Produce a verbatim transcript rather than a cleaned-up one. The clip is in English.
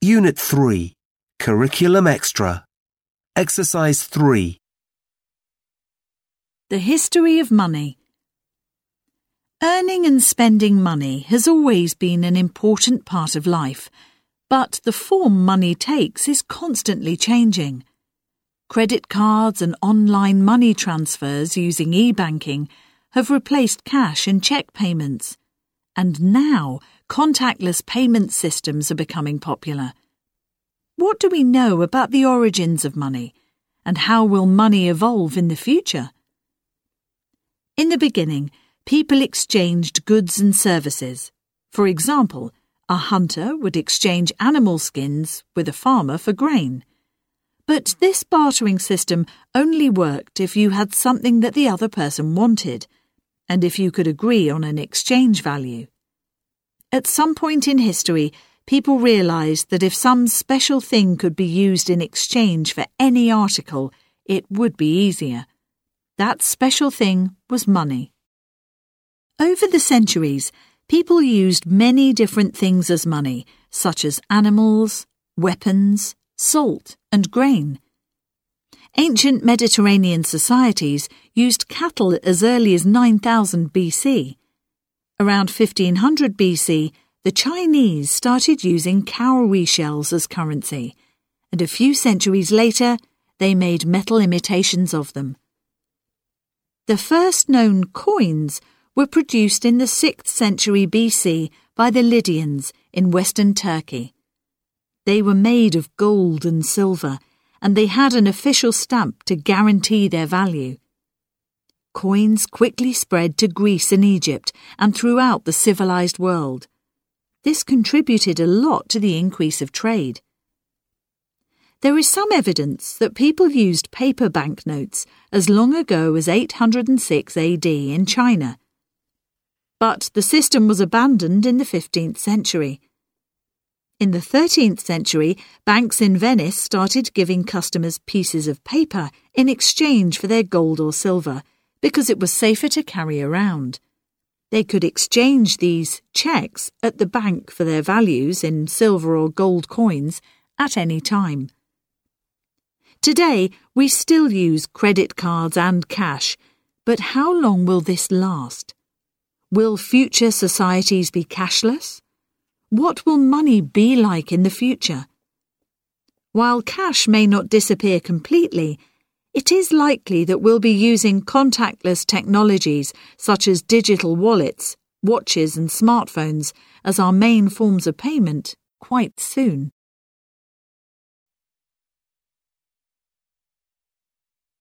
Unit three, Curriculum Extra. Exercise three. The history of money. Earning and spending money has always been an important part of life, but the form money takes is constantly changing. Credit cards and online money transfers using e-banking have replaced cash and cheque payments, and now contactless payment systems are becoming popular. What do we know about the origins of money, and how will money evolve in the future? In the beginning, people exchanged goods and services. For example, a hunter would exchange animal skins with a farmer for grain. But this bartering system only worked if you had something that the other person wanted, and if you could agree on an exchange value. At some point in history, people realized that if some special thing could be used in exchange for any article, it would be easier. That special thing was money. Over the centuries, people used many different things as money, such as animals, weapons, salt, and grain. Ancient Mediterranean societies used cattle as early as nine thousand B C. Around fifteen hundred B C, the Chinese started using cowrie shells as currency, and a few centuries later, they made metal imitations of them. The first known coins were produced in the sixth century B C by the Lydians in western Turkey. They were made of gold and silver, and they had an official stamp to guarantee their value. Coins quickly spread to Greece and Egypt and throughout the civilized world. This contributed a lot to the increase of trade. There is some evidence that people used paper banknotes as long ago as eight hundred six A D in China. But the system was abandoned in the fifteenth century. In the thirteenth century, banks in Venice started giving customers pieces of paper in exchange for their gold or silver, because it was safer to carry around. They could exchange these cheques at the bank for their values in silver or gold coins at any time. Today, we still use credit cards and cash, but how long will this last? Will future societies be cashless? What will money be like in the future? While cash may not disappear completely, it is likely that we'll be using contactless technologies such as digital wallets, watches and smartphones as our main forms of payment quite soon.